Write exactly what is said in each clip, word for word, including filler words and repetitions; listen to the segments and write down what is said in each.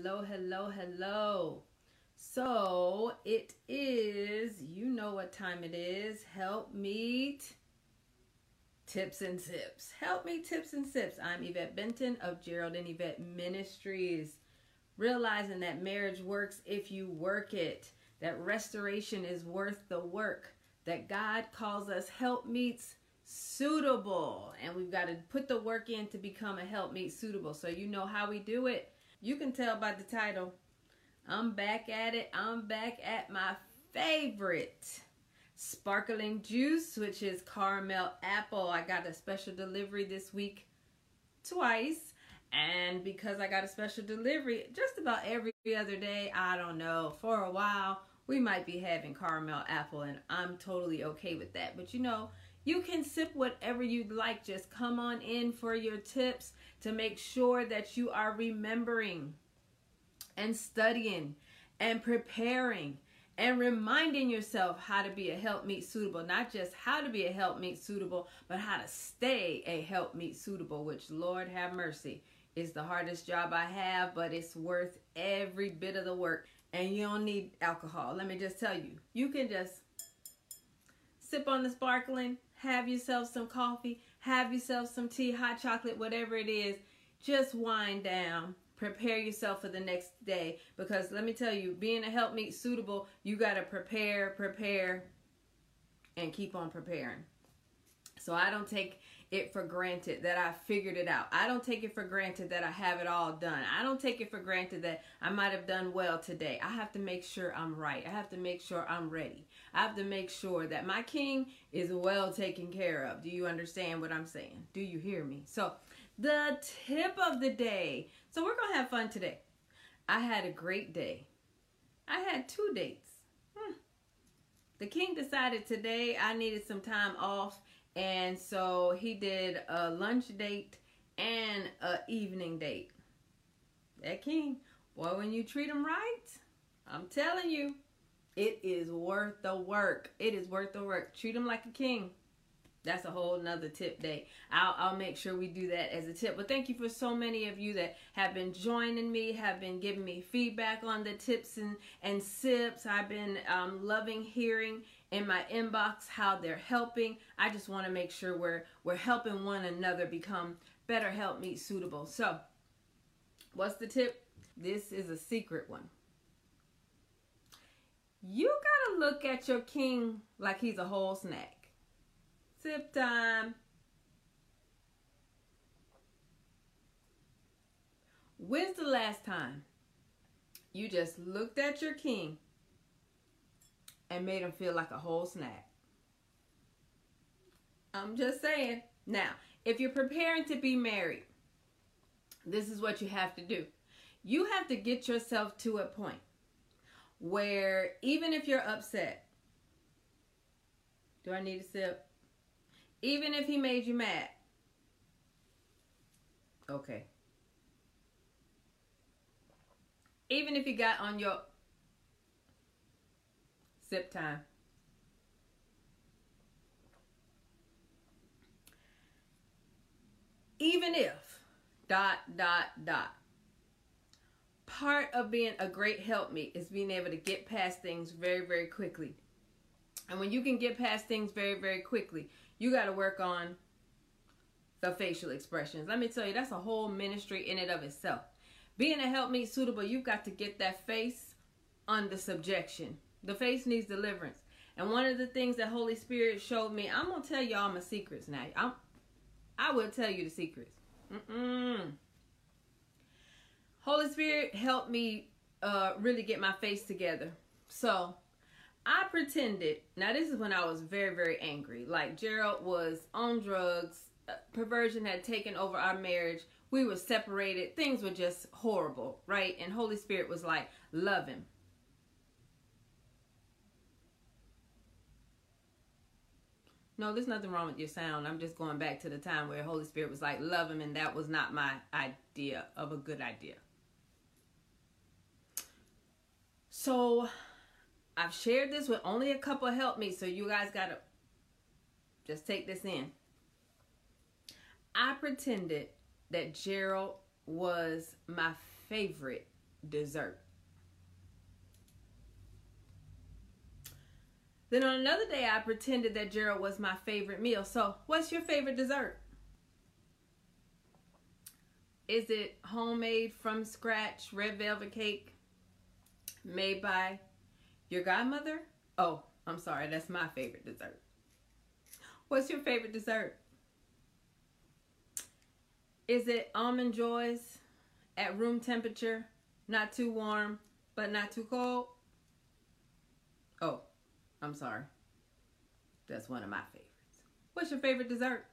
hello, hello, hello. So it is, you know what time it is. Help Meet Tips and Sips. Help Me Tips and Sips. I'm Yvette Benton of Gerald and Yvette Ministries. Realizing that marriage works if you work it. That restoration is worth the work. That God calls us helpmeets suitable. And we've got to put the work in to become a helpmeet suitable. So you know how we do it. You can tell by the title. I'm back at it. I'm back at my favorite sparkling juice, which is caramel apple. I got a special delivery this week twice. And because I got a special delivery just about every other day, I don't know, for a while, we might be having caramel apple, and I'm totally okay with that. But you know, you can sip whatever you'd like. Just come on in for your tips to make sure that you are remembering and studying and preparing and reminding yourself how to be a helpmeet suitable. Not just how to be a helpmeet suitable, but how to stay a helpmeet suitable, which, Lord have mercy, is the hardest job I have, but it's worth every bit of the work. And you don't need alcohol. Let me just tell you, you can just sip on the sparkling, have yourself some coffee, have yourself some tea, hot chocolate, whatever it is. Just wind down. Prepare yourself for the next day. Because let me tell you, being a helpmeet suitable, you got to prepare, prepare, and keep on preparing. So I don't take it for granted that I figured it out. I don't take it for granted that I have it all done. I don't take it for granted that I might have done well today. I have to make sure I'm right. I have to make sure I'm ready. I have to make sure that my king is well taken care of. Do you understand what I'm saying? Do you hear me? So the tip of the day. So we're going to have fun today. I had a great day. I had two dates. Hmm. The king decided today I needed some time off. And so he did a lunch date and an evening date. That king, boy, when you treat him right, I'm telling you, it is worth the work. It is worth the work. Treat him like a king. That's a whole nother tip day. I'll, I'll make sure we do that as a tip. But thank you for so many of you that have been joining me, have been giving me feedback on the tips and, and sips. I've been um, loving hearing in my inbox how they're helping. I just want to make sure we're, we're helping one another become better helpmeet suitable. So, what's the tip? This is a secret one. You got to look at your king like he's a whole snack. Sip time. When's the last time you just looked at your king and made him feel like a whole snack? I'm just saying. Now, if you're preparing to be married, this is what you have to do. You have to get yourself to a point where even if you're upset, do I need a sip? Even if he made you mad. Okay. Even if he got on your sip time. Even if, dot, dot, dot. Part of being a great helpmeet is being able to get past things very, very quickly. And when you can get past things very, very quickly, you got to work on the facial expressions. Let me tell you, that's a whole ministry in and of itself. Being a helpmeet suitable, you've got to get that face under subjection. The face needs deliverance. And one of the things that Holy Spirit showed me, I'm going to tell y'all my secrets now. I'm, I will tell you the secrets. Mm-mm. Holy Spirit helped me uh, really get my face together. So I pretended, now this is when I was very, very angry. Like Gerald was on drugs, uh, perversion had taken over our marriage. We were separated. Things were just horrible, right? And Holy Spirit was like, love him. No, there's nothing wrong with your sound. I'm just going back to the time where Holy Spirit was like, love him. And that was not my idea of a good idea. So I've shared this with only a couple of helpmeets, so you guys got to just take this in. I pretended that Gerald was my favorite dessert. Then on another day, I pretended that Gerald was my favorite meal. So, what's your favorite dessert? Is it homemade from scratch red velvet cake made by your godmother? Oh, I'm sorry, that's my favorite dessert. What's your favorite dessert? Is it almond joys at room temperature, not too warm, but not too cold? Oh, I'm sorry. That's one of my favorites. What's your favorite dessert?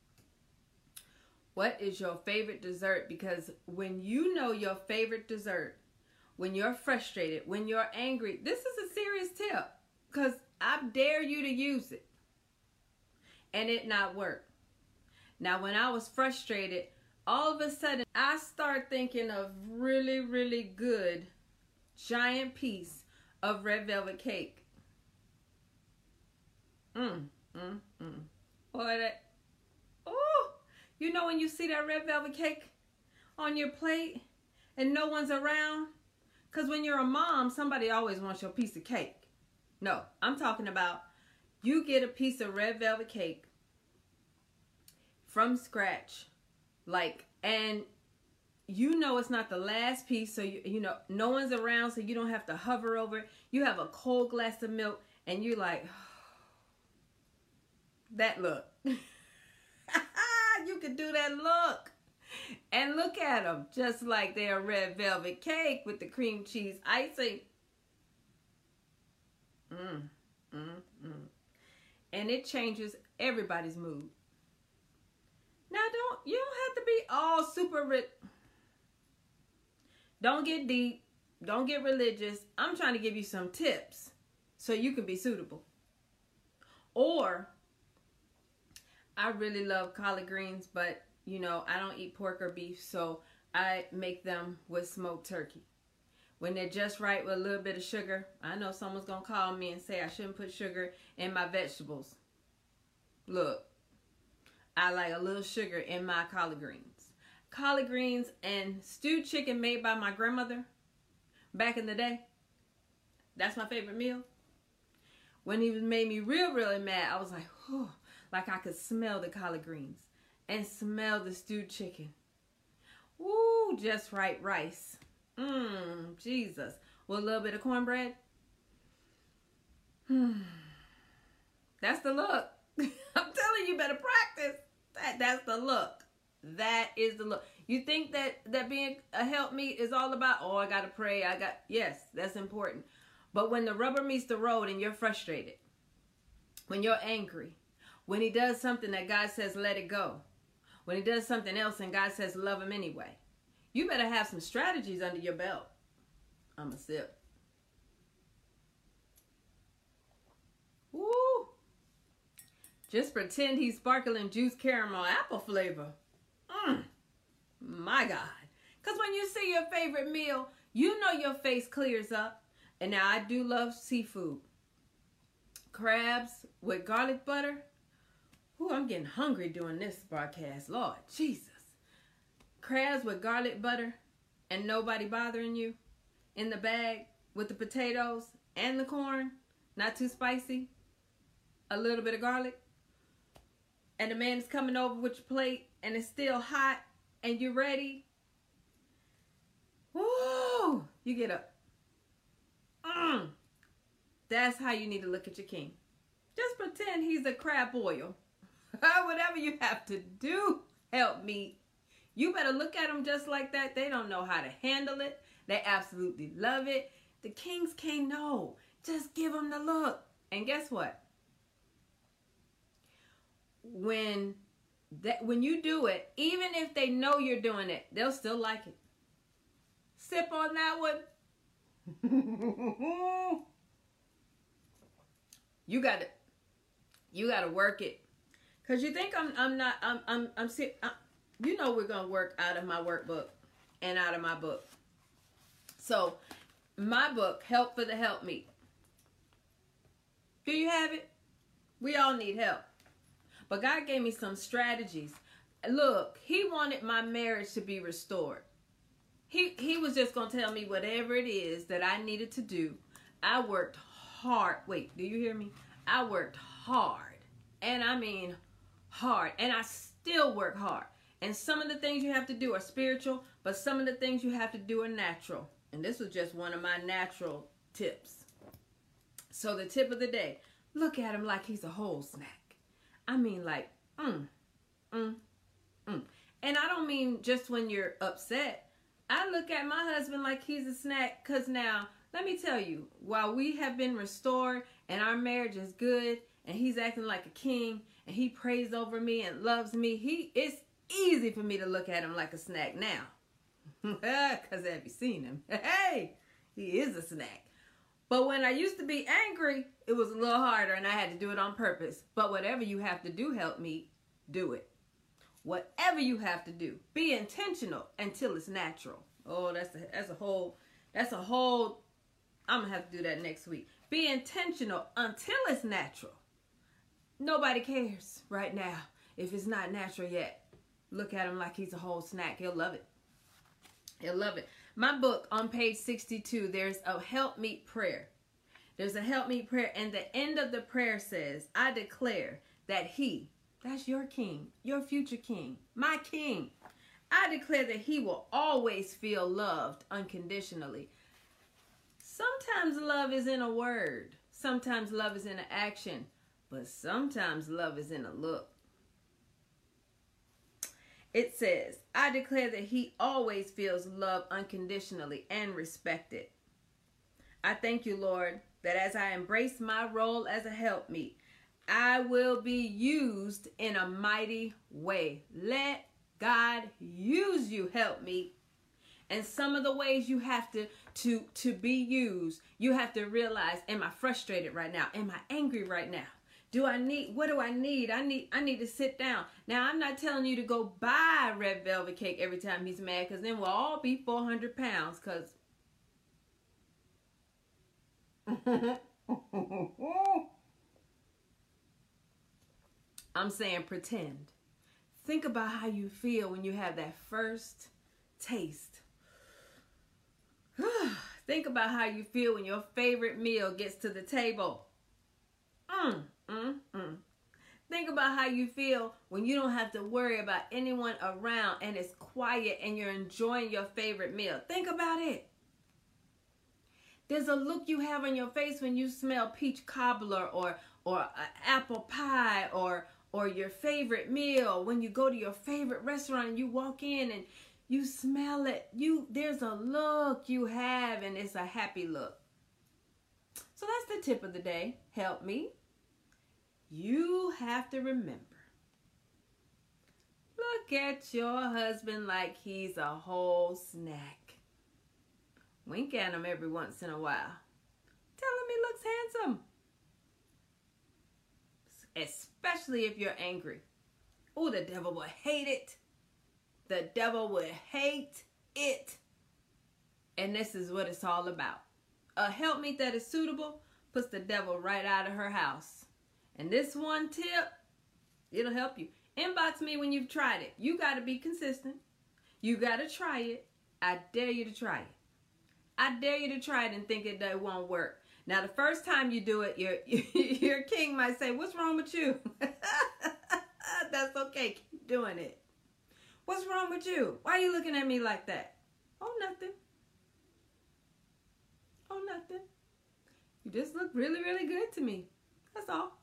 What is your favorite dessert? Because when you know your favorite dessert, when you're frustrated, when you're angry, this is a serious tip. Because I dare you to use it. And it not work. Now, when I was frustrated, all of a sudden, I start thinking of really, really good giant piece of red velvet cake. Mmm, mmm, mmm. Boy, that, oh, you know when you see that red velvet cake on your plate and no one's around? Because when you're a mom, somebody always wants your piece of cake. No, I'm talking about you get a piece of red velvet cake from scratch, like, and you know it's not the last piece, so you, you know, no one's around, so you don't have to hover over it. You have a cold glass of milk, and you're like, that look. You could do that look. And look at them, just like their red velvet cake with the cream cheese icing. Mmm, mmm, mmm. And it changes everybody's mood. Now, don't, you don't have to be all super rich. Don't get deep. Don't get religious. I'm trying to give you some tips so you can be suitable. Or, I really love collard greens, but, you know, I don't eat pork or beef, so I make them with smoked turkey. When they're just right with a little bit of sugar, I know someone's going to call me and say I shouldn't put sugar in my vegetables. Look, I like a little sugar in my collard greens. Collard greens and stewed chicken made by my grandmother back in the day. That's my favorite meal. When he made me real, really mad, I was like, whew, like I could smell the collard greens and smell the stewed chicken. Woo, just right rice. Mmm, Jesus. With a little bit of cornbread. Hmm. That's the look. I'm telling you, better practice. That, that's the look. That is the look. You think that, that being a helpmeet is all about, oh, I got to pray. I got, yes, that's important. But when the rubber meets the road and you're frustrated, when you're angry, when he does something that God says, let it go, when he does something else and God says, love him anyway, you better have some strategies under your belt. I'm a sip. Woo! Just pretend he's sparkling juice caramel apple flavor. Mmm. My God. Because when you see your favorite meal, you know your face clears up. And now I do love seafood. Crabs with garlic butter. Ooh, I'm getting hungry doing this broadcast. Lord Jesus. Crabs with garlic butter and nobody bothering you in the bag with the potatoes and the corn. Not too spicy. A little bit of garlic. And the man is coming over with your plate and it's still hot and you're ready. Woo! You get up. Mm. That's how you need to look at your king. Just pretend he's a crab boil. Whatever you have to do, help me. You better look at them just like that. They don't know how to handle it. They absolutely love it. The kings can't know. Just give them the look. And guess what? When that when you do it, even if they know you're doing it, they'll still like it. Sip on that one. You got to you got to work it. Cuz you think I'm I'm not I'm I'm I'm, I'm you know we're going to work out of my workbook and out of my book. So, my book, Help for the Helpmeet. Do you have it? We all need help. But God gave me some strategies. Look, he wanted my marriage to be restored. He, he was just going to tell me whatever it is that I needed to do. I worked hard. Wait, do you hear me? I worked hard. And I mean hard. And I still work hard. And some of the things you have to do are spiritual, but some of the things you have to do are natural. And this was just one of my natural tips. So the tip of the day, look at him like he's a whole snack. I mean like, mm, mm, mm. And I don't mean just when you're upset. I look at my husband like he's a snack because now, let me tell you, while we have been restored and our marriage is good and he's acting like a king and he prays over me and loves me, he it's easy for me to look at him like a snack now. Because have you seen him? Hey, he is a snack. But when I used to be angry, it was a little harder and I had to do it on purpose. But whatever you have to do, help me, do it. Whatever you have to do, be intentional until it's natural. Oh, that's a, that's a whole, that's a whole, I'm going to have to do that next week. Be intentional until it's natural. Nobody cares right now if it's not natural yet. Look at him like he's a whole snack. He'll love it. He'll love it. My book on page sixty-two, there's a helpmeet prayer. There's a helpmeet prayer, and the end of the prayer says, I declare that he, that's your king, your future king, my king. I declare that he will always feel loved unconditionally. Sometimes love is in a word. Sometimes love is in an action. But sometimes love is in a look. It says, I declare that he always feels love unconditionally and respected. I thank you, Lord, that as I embrace my role as a helpmeet, I will be used in a mighty way. Let God use you, helpmeet. And some of the ways you have to, to, to be used, you have to realize, am I frustrated right now? Am I angry right now? Do I need, what do I need? I need, I need to sit down. Now, I'm not telling you to go buy red velvet cake every time he's mad, because then we'll all be four hundred pounds, because I'm saying pretend. Think about how you feel when you have that first taste. Think about how you feel when your favorite meal gets to the table. Mm, mm, mm. Think about how you feel when you don't have to worry about anyone around and it's quiet and you're enjoying your favorite meal. Think about it. There's a look you have on your face when you smell peach cobbler or or apple pie or or your favorite meal. When you go to your favorite restaurant and you walk in and you smell it, you there's a look you have and it's a happy look. So that's the tip of the day. Help me. You have to remember. Look at your husband like he's a whole snack. Wink at him every once in a while. Tell him he looks handsome. Especially if you're angry. Oh, the devil will hate it. The devil will hate it. And this is what it's all about. A helpmeet that is suitable puts the devil right out of her house. And this one tip, it'll help you. Inbox me when you've tried it. You got to be consistent. You got to try it. I dare you to try it. I dare you to try it and think it, it won't work. Now, the first time you do it, your, your king might say, what's wrong with you? That's okay. Keep doing it. What's wrong with you? Why are you looking at me like that? Oh, nothing. Oh, nothing. You just look really, really good to me. That's all.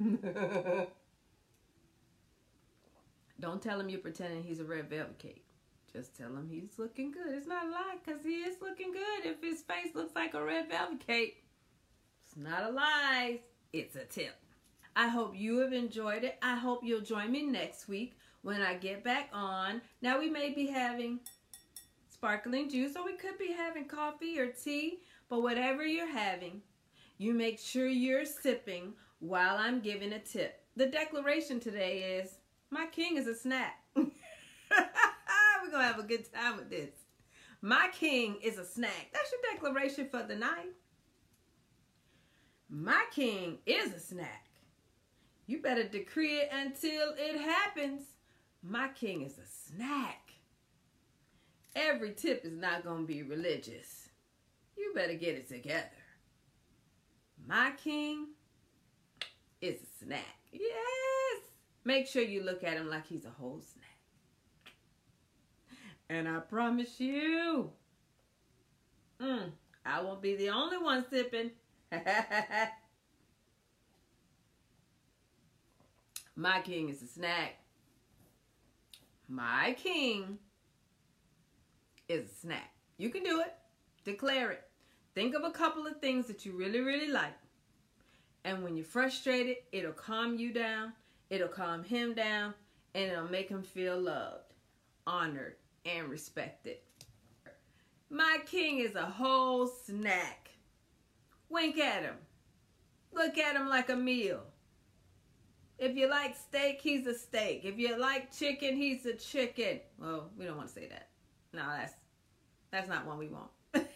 Don't tell him you're pretending he's a red velvet cake. Just tell him he's looking good. It's not a lie, because he is looking good. If his face looks like a red velvet cake, it's not a lie. It's a tip. I hope you have enjoyed it. I hope you'll join me next week when I get back on. Now, we may be having sparkling juice, or we could be having coffee or tea, but whatever you're having, you make sure you're sipping while I'm giving a tip. The declaration today is, my king is a snack. We're going to have a good time with this. My king is a snack. That's your declaration for the night. My king is a snack. You better decree it until it happens. My king is a snack. every tip is not going to be religious. You better get it together. My king is a snack. Yes! Make sure you look at him like he's a whole snack. And I promise you, mm, I won't be the only one sipping. My king is a snack. My king is a snack. You can do it. Declare it. Think of a couple of things that you really, really like. And when you're frustrated, it'll calm you down. It'll calm him down. And it'll make him feel loved, honored, and respected. My king is a whole snack. Wink at him. Look at him like a meal. If you like steak, he's a steak. If you like chicken, he's a chicken. Well, we don't want to say that. No, that's that's not one we want.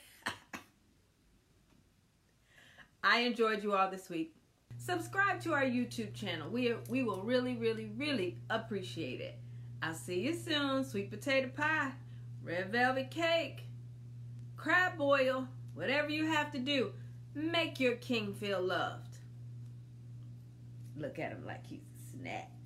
I enjoyed you all this week. Subscribe to our YouTube channel. We, we will really, really, really appreciate it. I'll see you soon. Sweet potato pie, red velvet cake, crab boil, whatever you have to do. Make your king feel loved. Look at him like he's a snack.